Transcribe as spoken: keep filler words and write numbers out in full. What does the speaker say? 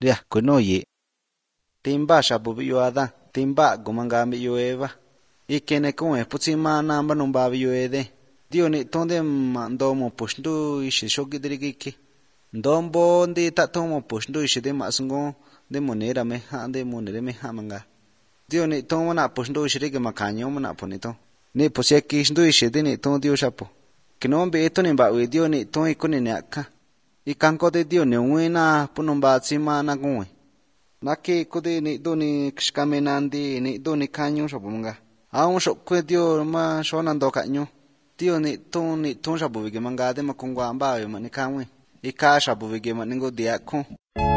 Ria kuno ye. Timba shabu biyo ada, timba gumanga biyo eva. Ikene kue putsima namba numba biyo ede. Dio ni tonde mandomo pushdu ishi shogidirigiki. Ndombo ndi tatomo pushdu ishi de masungo de monera meha de monere meha manga. Dio ni tomo na pushdu ishi de makanyo mana ponito. Ni pusiaki ishdu ishi de ni ton dio shapo. Kinombe eto ni bawe dio ni ton ikuni ni aka. Ikanko de dio ni uina punumba tsima na gwe. Naki kude ni do ni kshkame nandi ni do ni kanyo shapo manga. Aun shokwe dio ma shonando kanyo. Dio ni ton ni ton shapo vige manga de makungwa ambayo manikangwe. Ika shapo vige maningo diako.